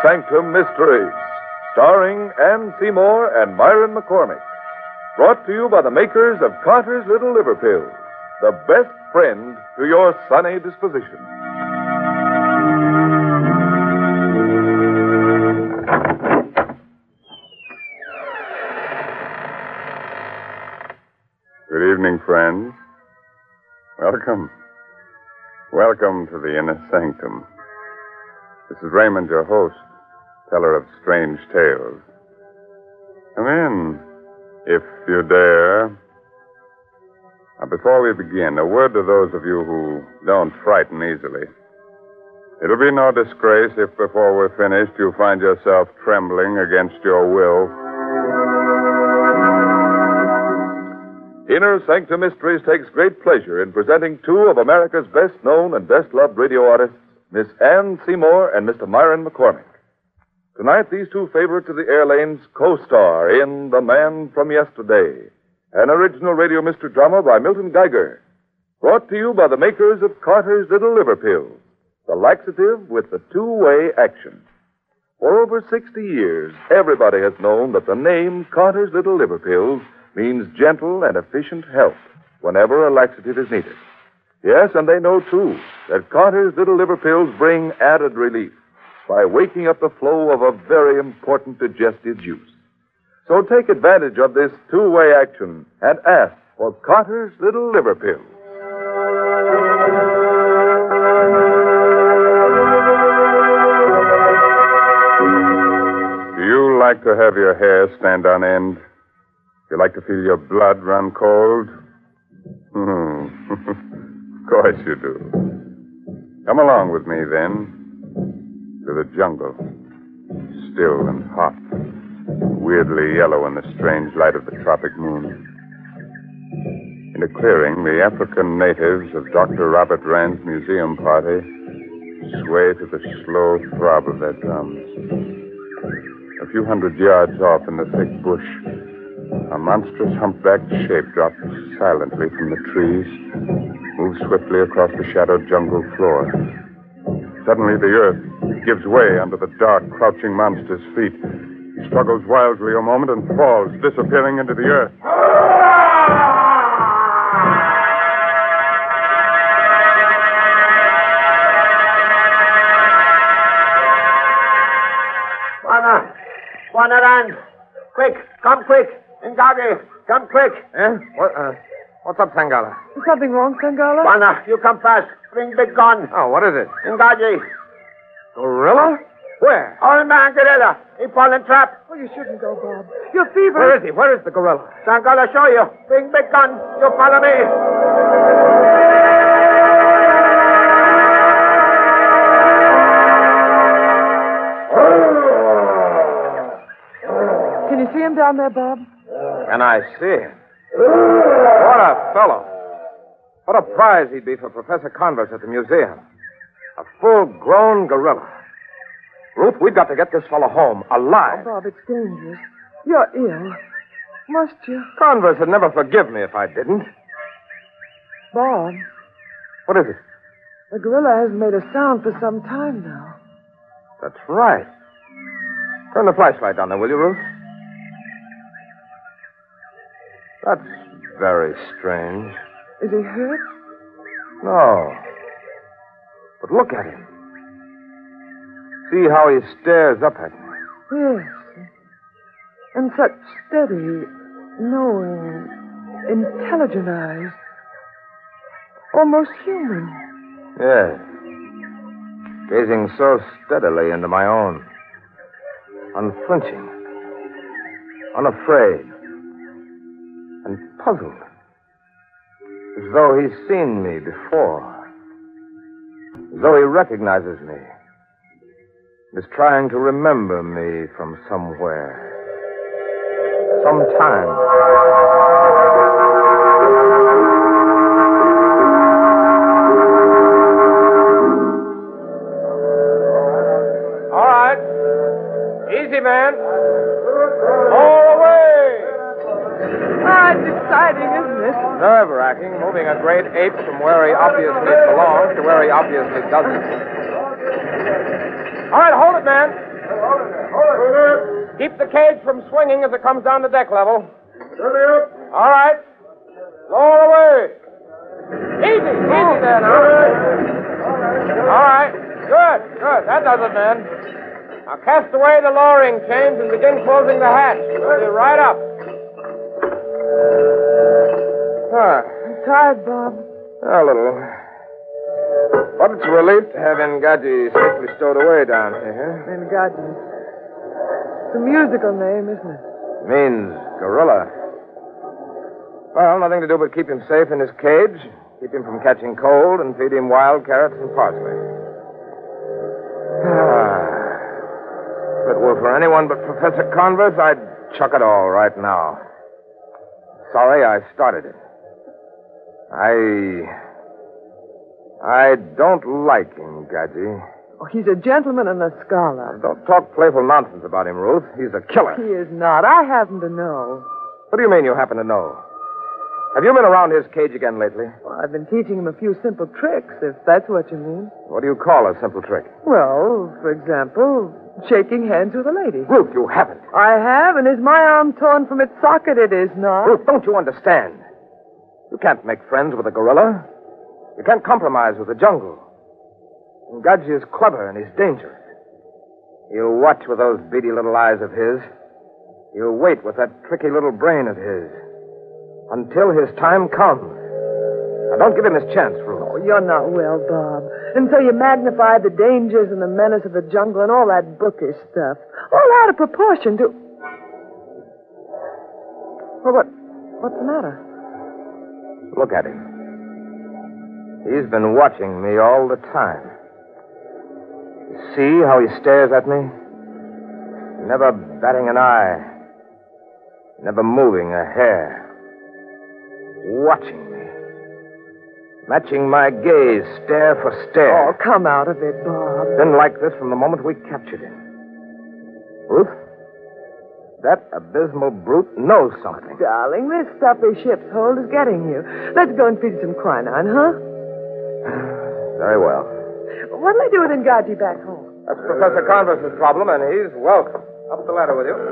Sanctum Mysteries, starring Ann Seymour and Myron McCormick. Brought to you by the makers of Carter's Little Liver Pills, the best friend to your sunny disposition. Good evening, friends. Welcome. Welcome to the Inner Sanctum. This is Raymond, your host, teller of strange tales. Come in, if you dare. Now, before we begin, a word to those of you who don't frighten easily. It'll be no disgrace if before we're finished you find yourself trembling against your will. Inner Sanctum Mysteries takes great pleasure in presenting two of America's best-known and best-loved radio artists, Miss Ann Seymour and Mr. Myron McCormick. Tonight, these two favorites of the air lanes co-star in The Man from Yesterday, an original radio mystery drama by Milton Geiger, brought to you by the makers of Carter's Little Liver Pills, the laxative with the two-way action. For over 60 years, everybody has known that the name Carter's Little Liver Pills means gentle and efficient help whenever a laxative is needed. Yes, and they know, too, that Carter's Little Liver Pills bring added relief by waking up the flow of a very important digestive juice. So take advantage of this two-way action and ask for Carter's Little Liver Pills. Do you like to have your hair stand on end? You like to feel your blood run cold? Of course you do. Come along with me, then, to the jungle. Still and hot. Weirdly yellow in the strange light of the tropic moon. In a clearing, the African natives of Dr. Robert Rand's museum party sway to the slow throb of their drums. A few hundred yards off in the thick bush, a monstrous humpbacked shape drops silently from the trees, moves swiftly across the shadowed jungle floor. Suddenly the earth gives way under the dark, crouching monster's feet. He struggles wildly a moment and falls, disappearing into the earth. Bwana Rand, quick, come quick. Ngagi, come quick. Eh? What's up, Sangala? Is something wrong, Sangala? Bwana, you come fast. Bring big gun. Oh, what is it? Ngagi. Gorilla? Where? Old man gorilla. He fall in trap. Oh, you shouldn't go, Bob. You're feverish. Where is he? Where is the gorilla? Sangala show you. Bring big gun. You follow me. Can you see him down there, Bob? And I see him. What a fellow. What a prize he'd be for Professor Converse at the museum. A full-grown gorilla. Ruth, we've got to get this fellow home, alive. Oh, Bob, it's dangerous. You're ill. Must you? Converse would never forgive me if I didn't. Bob, What is it? the gorilla hasn't made a sound for some time now. That's right. Turn the flashlight on there, will you, Ruth? That's very strange. Is he hurt? No. But look at him. See how he stares up at me. Yes. And such steady, knowing, intelligent eyes. Almost human. Yes. Gazing so steadily into my own. Unflinching. Unafraid. And puzzled. As though he's seen me before. As though he recognizes me. Is trying to remember me from somewhere. Sometime. All right. Easy, man. All the way. Ah, it's exciting, isn't it? Nerve-wracking, moving a great ape from where he obviously belongs to where he obviously doesn't. All right, hold it, man. Keep the cage from swinging as it comes down to deck level. All right. Lower away. Easy there now. All right. Good. That does it, men. Now cast away the lowering chains and begin closing the hatch. We'll be right up. I'm tired, Bob. A little. But it's a relief to have Engadji safely stowed away down here. Engadji. It's a musical name, isn't it? Means gorilla. Well, nothing to do but keep him safe in his cage, keep him from catching cold, and feed him wild carrots and parsley. If it were for anyone but Professor Converse, I'd chuck it all right now. Sorry I started it. I don't like Engadji. Oh, he's a gentleman and a scholar. Don't talk playful nonsense about him, Ruth. He's a killer. He is not. I happen to know. What do you mean you happen to know? Have you been around his cage again lately? Well, I've been teaching him a few simple tricks, if that's what you mean. What do you call a simple trick? Well, for example, shaking hands with a lady. Ruth, you haven't. I have, and is my arm torn from its socket? It is not. Ruth, don't you understand? You can't make friends with a gorilla. You can't compromise with the jungle. Engadji is clever and he's dangerous. He'll watch with those beady little eyes of his. He'll wait with that tricky little brain of his. Until his time comes. Now, don't give him his chance, Ruth. Oh, you're not well, Bob. And so you magnify the dangers and the menace of the jungle and all that bookish stuff. All out of proportion to... Well, what's the matter? Look at him. He's been watching me all the time. You see how he stares at me? Never batting an eye. Never moving a hair. Watching me. Matching my gaze, stare for stare. Oh, come out of it, Bob. Been like this from the moment we captured him. Ruth, that abysmal brute knows something. Darling, this stuffy ship's hold is getting you. Let's go and feed some quinine, huh? Very well. What'll I do with Engadji back home? That's Professor Converse's problem, and he's welcome. Up the ladder with you.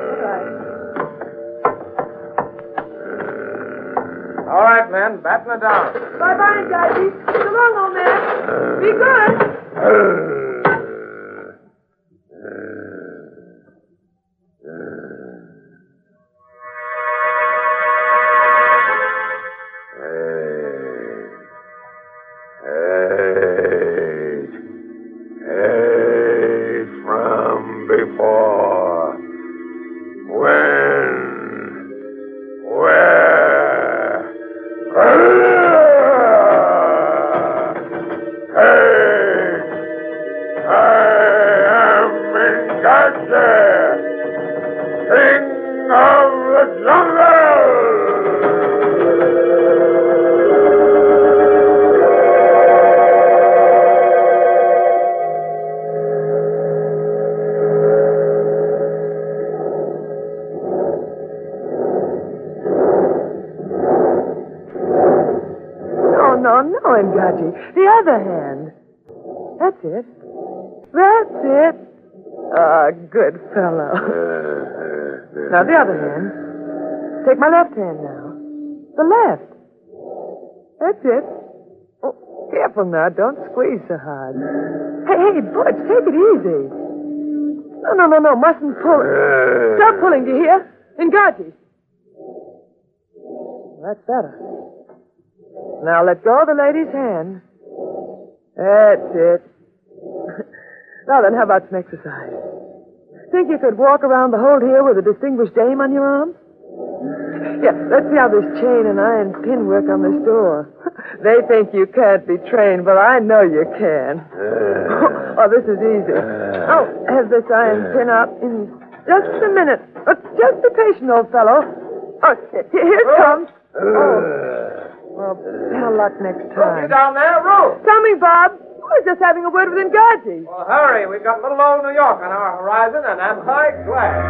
All right, men. Batten it down. Bye-bye, Engadji. So long, old man. Be good. No, Engadji. The other hand. That's it. That's it. Ah, good fellow. Now, the other hand. Take my left hand now. The left. That's it. Oh, careful now. Don't squeeze so hard. Hey, Butch, take it easy. No. Mustn't pull. Stop pulling, do you hear? Engadji. That's better. Now let go of the lady's hand. That's it. Now then, how about some exercise? Think you could walk around the hold here with a distinguished dame on your arm? Yeah, let's see how this chain and iron pin work on this door. They think you can't be trained, but I know you can. Oh, this is easy. Oh, have this iron pin up in just a minute. Just be patient, old fellow. Oh, here it comes. Oh. Well, better luck next time. You down there, Ruth? Coming, Bob. I was just having a word with Engadji. Well, hurry. We've got little old New York on our horizon, and I'm quite glad.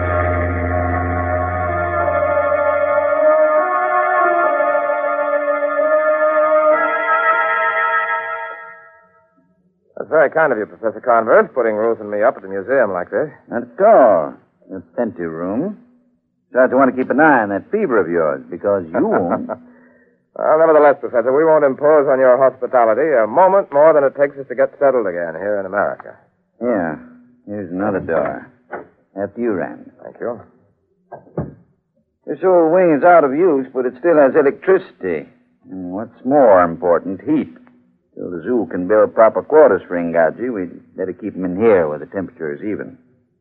That's very kind of you, Professor Converse, putting Ruth and me up at the museum like this. Not at all. A plenty room. Besides, I want to keep an eye on that fever of yours, because you won't. Well, nevertheless, Professor, we won't impose on your hospitality a moment more than it takes us to get settled again here in America. Here. Here's another door. After you, Rand. Thank you. This old wing is out of use, but it still has electricity. And what's more important, heat. Till the zoo can build proper quarters for Engadji, we'd better keep him in here where the temperature is even.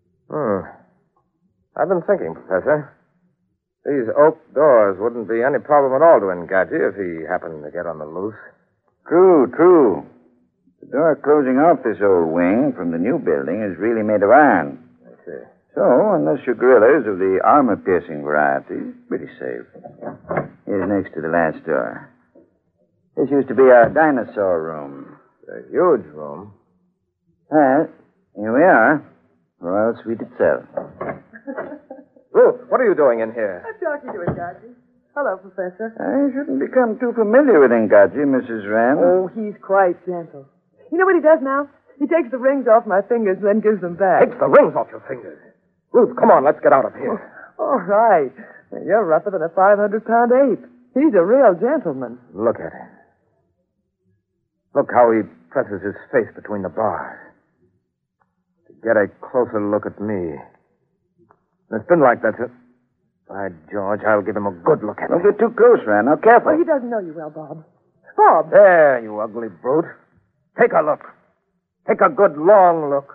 I've been thinking, Professor. These oak doors wouldn't be any problem at all to Engadji if he happened to get on the loose. True. The door closing off this old wing from the new building is really made of iron. I see. So, unless your gorillas of the armor-piercing variety, pretty safe. Here's next to the last door. This used to be our dinosaur room. A huge room. Well, here we are. Royal Suite itself. Ruth, what are you doing in here? I'm talking to Engadji. Hello, Professor. I shouldn't become too familiar with Engadji, Mrs. Rand. Oh, he's quite gentle. You know what he does now? He takes the rings off my fingers and then gives them back. Takes the rings off your fingers. Ruth, come on, let's get out of here. All right. You're rougher than a 500-pound ape. He's a real gentleman. Look at him. Look how he presses his face between the bars. To get a closer look at me. It's been like that. By George, I'll give him a good look at Don't me. get too close, Rand. Now, careful. Oh, he doesn't know you well, Bob. Bob! There, you ugly brute. Take a look. Take a good long look.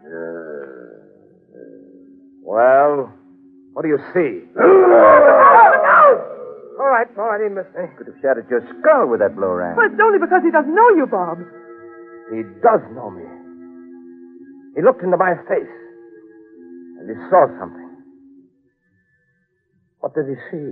Well, what do you see? All right, he missed me. Could have shattered your skull with that blow, Rand. But it's only because he doesn't know you, Bob. He does know me. He looked into my face, and he saw something. What did he see?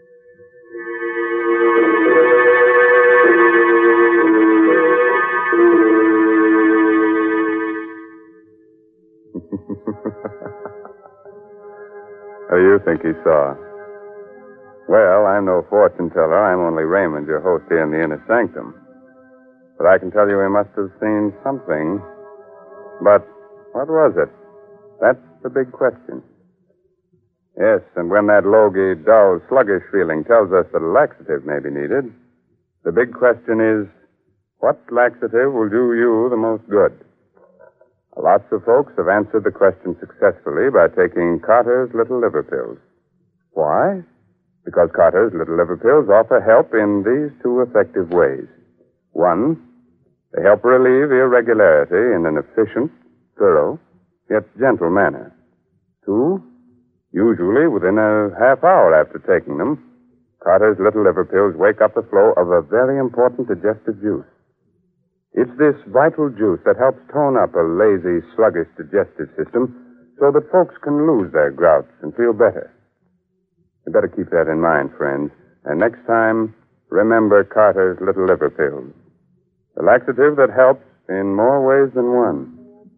What do you think he saw? Well, I'm no fortune teller. I'm only Raymond, your host here in the inner sanctum. But I can tell you he must have seen something. But what was it? That's the big question. Yes, and when that logy, dull, sluggish feeling tells us that a laxative may be needed, the big question is, what laxative will do you the most good? Lots of folks have answered the question successfully by taking Carter's Little Liver Pills. Why? Because Carter's Little Liver Pills offer help in these two effective ways. One, they help relieve irregularity in an efficient, thorough, yet gentle manner. Two, usually within a half hour after taking them, Carter's Little Liver Pills wake up the flow of a very important digestive juice. It's this vital juice that helps tone up a lazy, sluggish digestive system so that folks can lose their grouts and feel better. You better keep that in mind, friends. And next time, remember Carter's Little Liver Pills. The laxative that helps in more ways than one.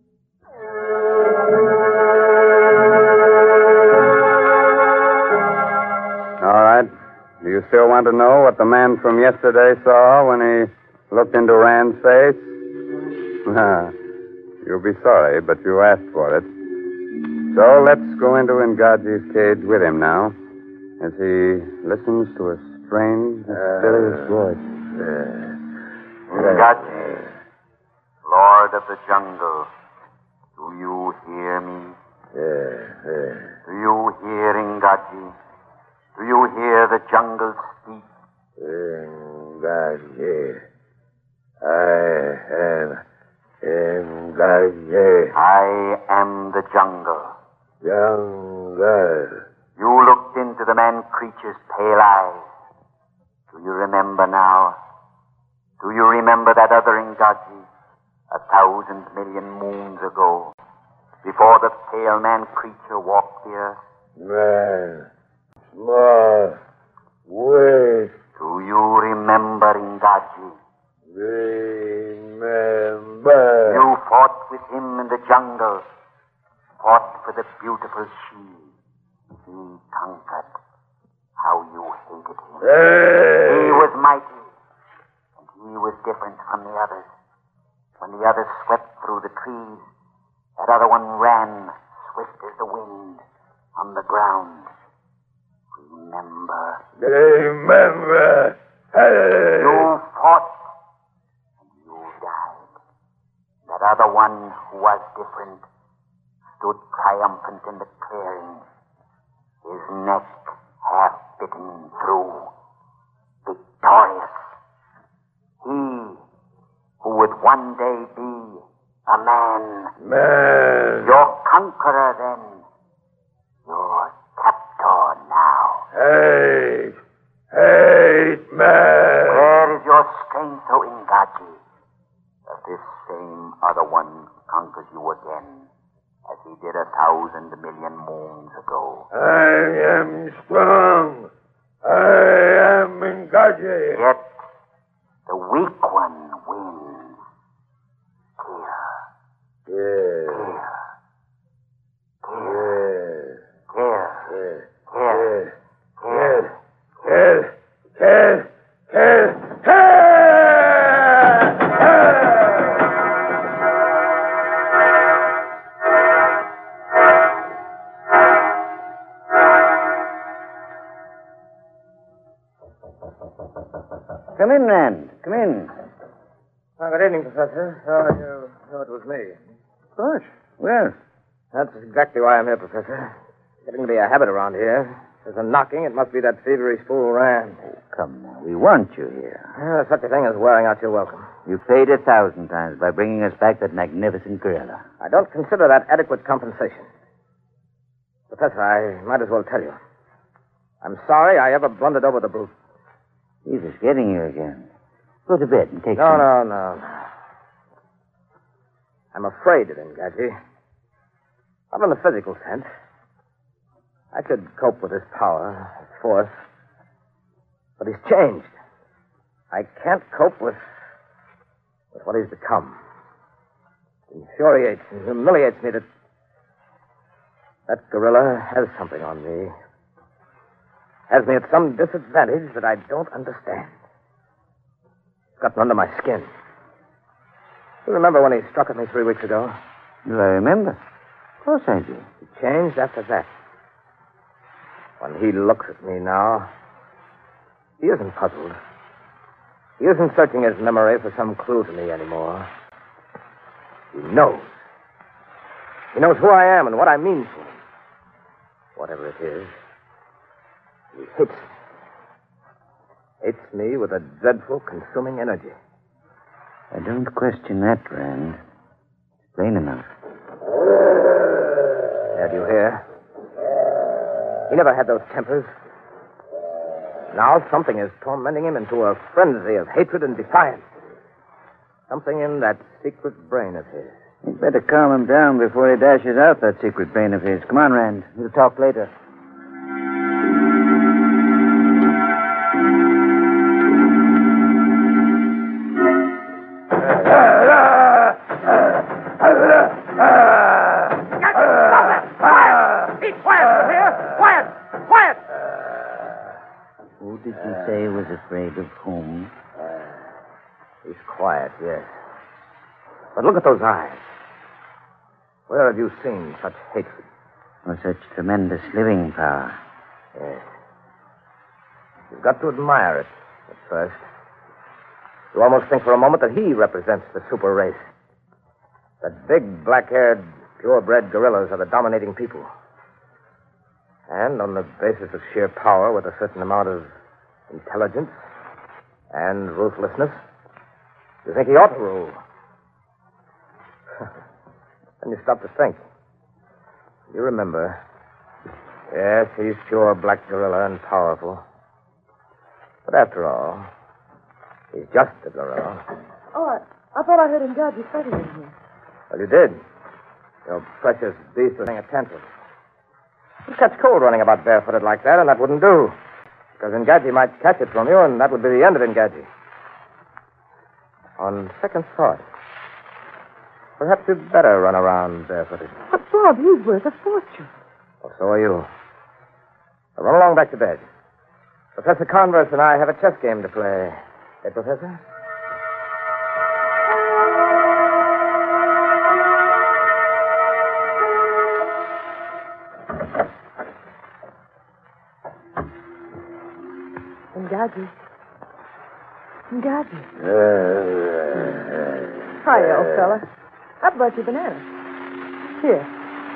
All right. Do you still want to know what the man from yesterday saw when he looked into Rand's face? You'll be sorry, but you asked for it. So let's go into Engadji's cage with him now, as he listens to a strange, mysterious voice. Engadji, Lord of the Jungle, do you hear me? Do you hear, Engadji? Do you hear the jungle speak? Engadji. I am Engadji. I am the jungle. Jungle. You looked into the man-creature's pale eyes. Do you remember now? Do you remember that other Engadji 1,000 million moons ago, before the pale man-creature walked the earth? Man. Small. Wait. Do you remember, Engadji? Remember. You fought with him in the jungle, fought for the beautiful she. He conquered. How you hated him. He was mighty, and he was different from the others. When the others swept through the trees, that other one ran, swift as the wind, on the ground. Remember. Remember. You fought and you died. That other one who was different stood triumphant in the clearing, his neck half bitten through, victorious. He who would one day be a man. Man. Your conqueror then. Your captor now. Hate. Hate, man. Where is your strength, O Ingaji? That this same other one conquers you again, as he did 1,000 million moons ago. I am strong. I am Ingaji. Yet, the weak one wins. Here. Yes. Here. Yes. Here. Yes. Yes. Yes. Yes. Come in, Rand. Come in. Oh, good evening, Professor. So you knew it was me. Of course. Well, That's exactly why I'm here, Professor. Getting to be a habit around here. There's a knocking. It must be that feverish fool Rand. come now. We want you here. There's such a thing as wearing out your welcome. You paid 1,000 times by bringing us back that magnificent gorilla. I don't consider that adequate compensation. Professor, I might as well tell you. I'm sorry I ever blundered over the brute. He's just getting you again. Go to bed and take No, some... no. I'm afraid of him, Gadget. Not in the physical sense. I could cope with his power, his force. But he's changed. I can't cope with what he's become. It infuriates and humiliates me that gorilla has something on me. Has me at some disadvantage that I don't understand. It's gotten under my skin. You remember when he struck at me 3 weeks ago? Do I remember? Of course I do. He changed after that. When he looks at me now, he isn't puzzled. He isn't searching his memory for some clue to me anymore. He knows. He knows who I am and what I mean to him. Whatever it is, he hates me. Hates me with a dreadful, consuming energy. I don't question that, Rand. It's plain enough. Yeah, do you hear? He never had those tempers. Now something is tormenting him into a frenzy of hatred and defiance. Something in that secret brain of his. You'd better calm him down before he dashes out that secret brain of his. Come on, Rand. We'll talk later. Who did you say was afraid of whom? He's quiet, yes. But look at those eyes. Where have you seen such hatred? Or such tremendous living power? Yes. You've got to admire it at first. You almost think for a moment that he represents the super race. That big, black-haired, purebred gorillas are the dominating people. And on the basis of sheer power with a certain amount of intelligence and ruthlessness, you think he ought to rule. Then you stop to think. You remember. Yes, he's pure black gorilla and powerful. But after all, he's just a gorilla. Oh, I thought I heard him Gadget fighting in here. Well, you did. Your precious beast was having a tantrum. You catch cold running about barefooted like that, and that wouldn't do. Because Engadji might catch it from you, and that would be the end of Engadji. On second thought, perhaps you'd better run around barefooted. But, Bob, he's worth a fortune. Well, so are you. Now run along back to bed. Professor Converse and I have a chess game to play. Hey, Professor? Gadget. Gadget. Hi, old fella. I brought you bananas. Here.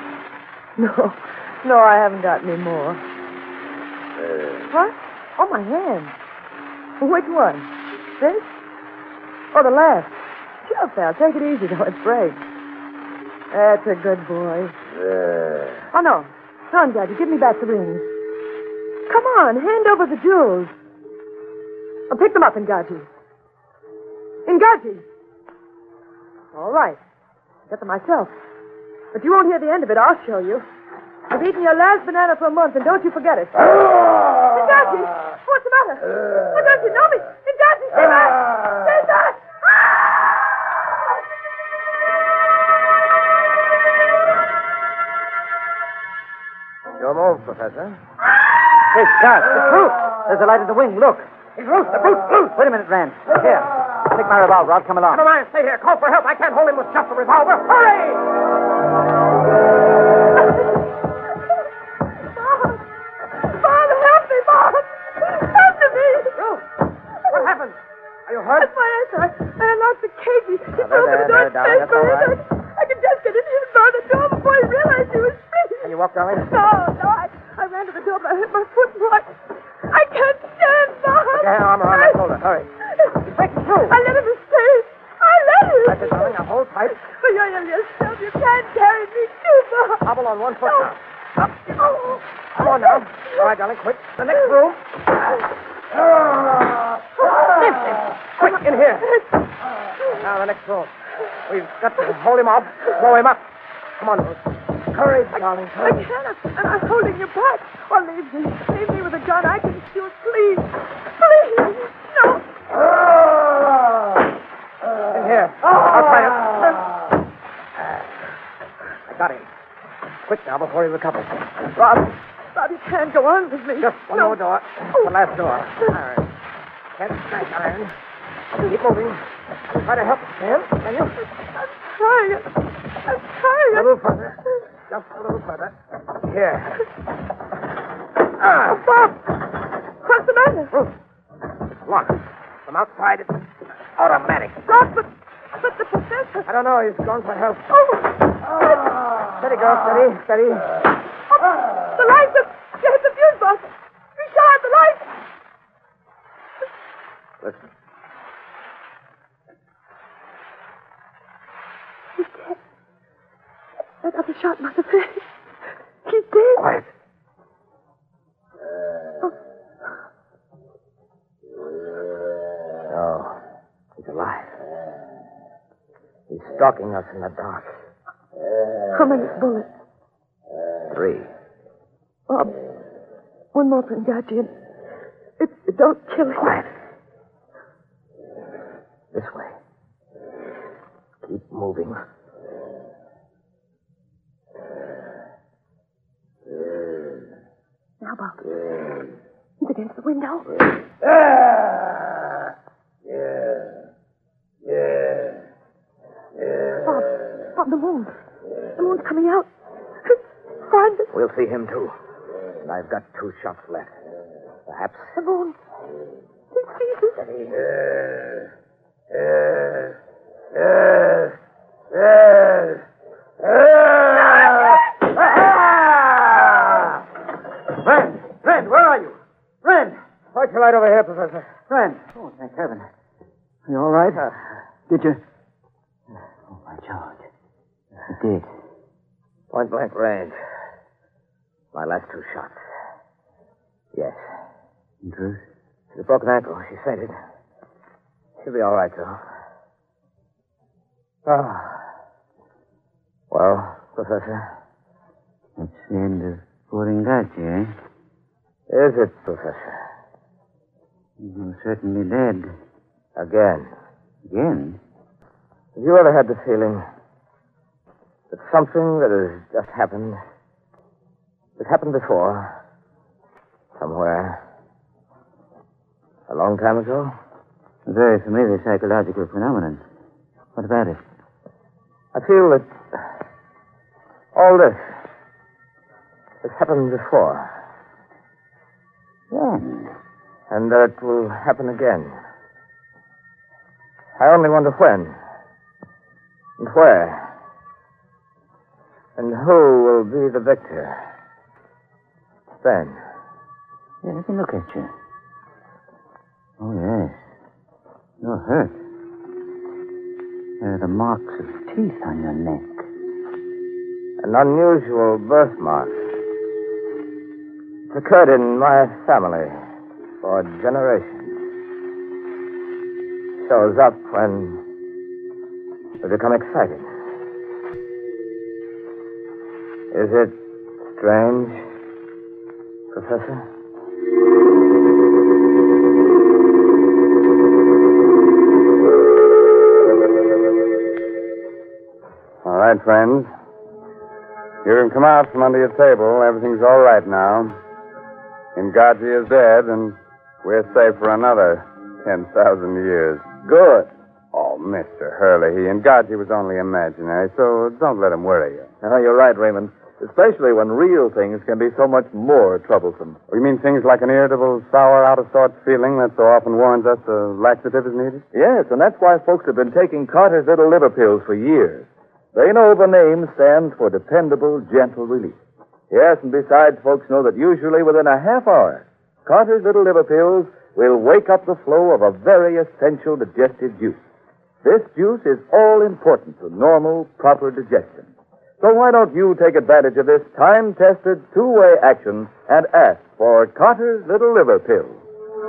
No, I haven't got any more. What? Oh, my hand. Which one? This? Oh, the left. Sure, pal. Take it easy, though. It breaks. That's a good boy. Oh, no. Come on, Gadget. Give me back the rings. Come on. Hand over the jewels. I'll pick them up, Ngaji. Ngaji! All right. Get them myself. But you won't hear the end of it. I'll show you. I've eaten your last banana for a month, and don't you forget it. Ngaji! What's the matter? Oh, don't you know me? Ngaji, stay back! Stay back! Your move, Professor. Hey, Scott, it's Ruth. There's a light in the wing. Look. It's Ruth. The brute's loose. Wait a minute, Rand. Here. Take my revolver. I'll come along. Never mind. Stay here. Call for help. I can't hold him with just a revolver. Hurry! Bob, help me, Bob! Help me! Ruth, what happened? Are you hurt? That's my answer. I unlocked the cage. He opened the door there, darling, that's all right. I could just get in here and bar the door before he realized he was free. Can you walk, darling? No, I ran to the door, but I hit my foot and walked. I can't stand, Bob. Put your arm around that shoulder. Hurry. He's breaking through. I let him escape. I let him. That's it, darling. Now hold tight. But you're yourself. You can't carry me too, Bob. Hobble on one foot now. Up. Oh. Come on now. All right, darling. Quick. The next room. Quick, in here. Now, the next room. We've got to hold him off. Throw him up. Come on, Ruth. Courage, darling. I can't. I'm holding you back. Or leave me. Leave me with a gun. I can shoot. Please. Please. No. In here. I'll try it. I got him. Quick now before he recovers. Bob, you can't go on with me. Just one more door. The last door. Iron. Can't smash iron. Keep moving. Try to help him, can you? I'm trying. A little further. Just a little further. Here. Oh, Bob! What's the matter? Ruth. Lock. From outside, it's automatic. Bob, but the professor... I don't know. He's gone for help. Oh! Steady, girl. Steady. Steady. Oh, the lights have... You hit the fuse box. Richard, the lights! Listen. He's dead. I got the shot in the face. He's dead. Quiet. No. He's alive. He's stalking us in the dark. How many bullets? 3. Bob, one more thing, Gadget. It don't kill him. Quiet. This way. Keep moving. Now, Bob. He's against the window. Bob, the moon. The moon's coming out. Find it. We'll see him, too. And I've got 2 shots left. Perhaps. The moon. He sees us. Rand, where are you? Rand! Why'd you light over here, Professor? Rand. Oh, thank heaven. Are you all right? Did you... Oh, my George. You did. Point blank range. My last 2 shots. Yes. In truth? She's a broken ankle. She fainted. She'll be all right, though. Well, Professor? That's the end of Poringachi, eh? Is it, Professor? You're certainly dead. Again. Again? Have you ever had the feeling that something that has just happened, has happened before, somewhere, a long time ago? A very familiar psychological phenomenon. What about it? I feel that all this has happened before. Then, And it will happen again. I only wonder when. And where. And who will be the victor. Then. Yeah, let me look at you. Oh, yes. You're hurt. There are the marks of teeth on your neck. An unusual birthmark. It's occurred in my family for generations. Shows up when we become excited. Is it strange, Professor? All right, friends. You can come out from under your table. Everything's all right now. Ngaji is dead, and we're safe for another 10,000 years. Good. Oh, Mr. Hurley, Ngaji was only imaginary, so don't let him worry you. Oh, you're right, Raymond. Especially when real things can be so much more troublesome. You mean things like an irritable, sour, out-of-sorts feeling that so often warns us a laxative is needed? Yes, and that's why folks have been taking Carter's Little Liver Pills for years. They know the name stands for dependable, gentle relief. Yes, and besides, folks know that usually within a half hour, Carter's Little Liver Pills will wake up the flow of a very essential digestive juice. This juice is all important to normal, proper digestion. So why don't you take advantage of this time-tested, two-way action and ask for Carter's Little Liver Pills?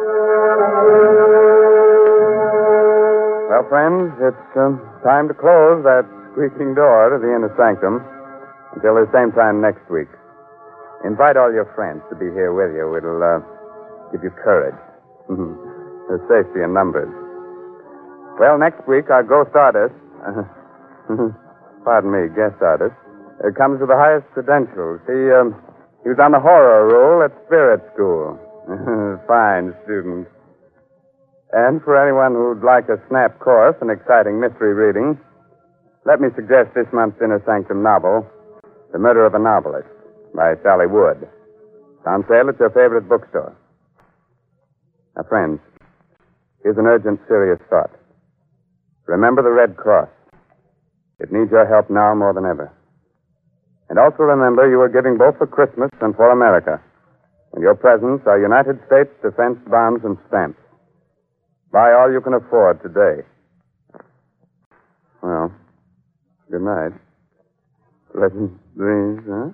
Well, friends, it's time to close that squeaking door to the inner sanctum until the same time next week. Invite all your friends to be here with you. It'll give you courage. There's safety in numbers. Well, next week, our ghost artist, pardon me, guest artist, comes with the highest credentials. He was on the horror roll at Spirit School. Fine student. And for anyone who'd like a snap course in exciting mystery reading, let me suggest this month's Inner Sanctum novel, The Murder of a Novelist, by Sally Wood. It's on sale at your favorite bookstore. Now, friends, here's an urgent, serious thought. Remember the Red Cross. It needs your help now more than ever. And also remember you are giving both for Christmas and for America. And your presents are United States defense bonds and stamps. Buy all you can afford today. Well, good night. Pleasant dreams, huh?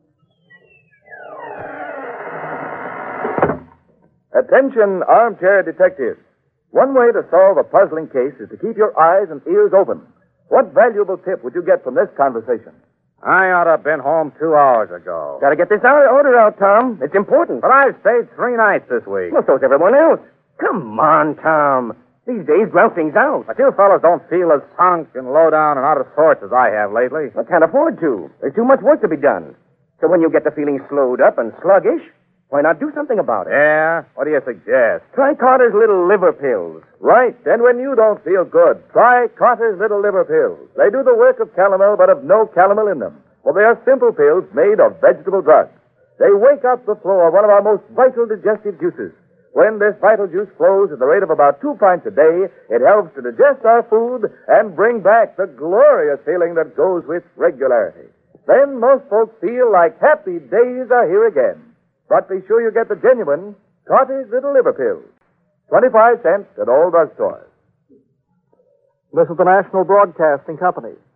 Attention, armchair detectives. One way to solve a puzzling case is to keep your eyes and ears open. What valuable tip would you get from this conversation? I ought to have been home 2 hours ago. Gotta get this order out, Tom. It's important. But I've stayed 3 nights this week. Well, so's everyone else. Come on, Tom. These days, grouting's out. But you fellas don't feel as sunk and low down and out of sorts as I have lately. I can't afford to. There's too much work to be done. So when you get the feeling slowed up and sluggish, why not do something about it? Yeah? What do you suggest? Try Carter's Little Liver Pills. Right. And when you don't feel good, try Carter's Little Liver Pills. They do the work of calomel, but have no calomel in them. Well, they are simple pills made of vegetable drugs. They wake up the flow of one of our most vital digestive juices. When this vital juice flows at the rate of about 2 pints a day, it helps to digest our food and bring back the glorious feeling that goes with regularity. Then most folks feel like happy days are here again. But be sure you get the genuine Carter's Little Liver Pills. 25 cents at all drugstores. This is the National Broadcasting Company.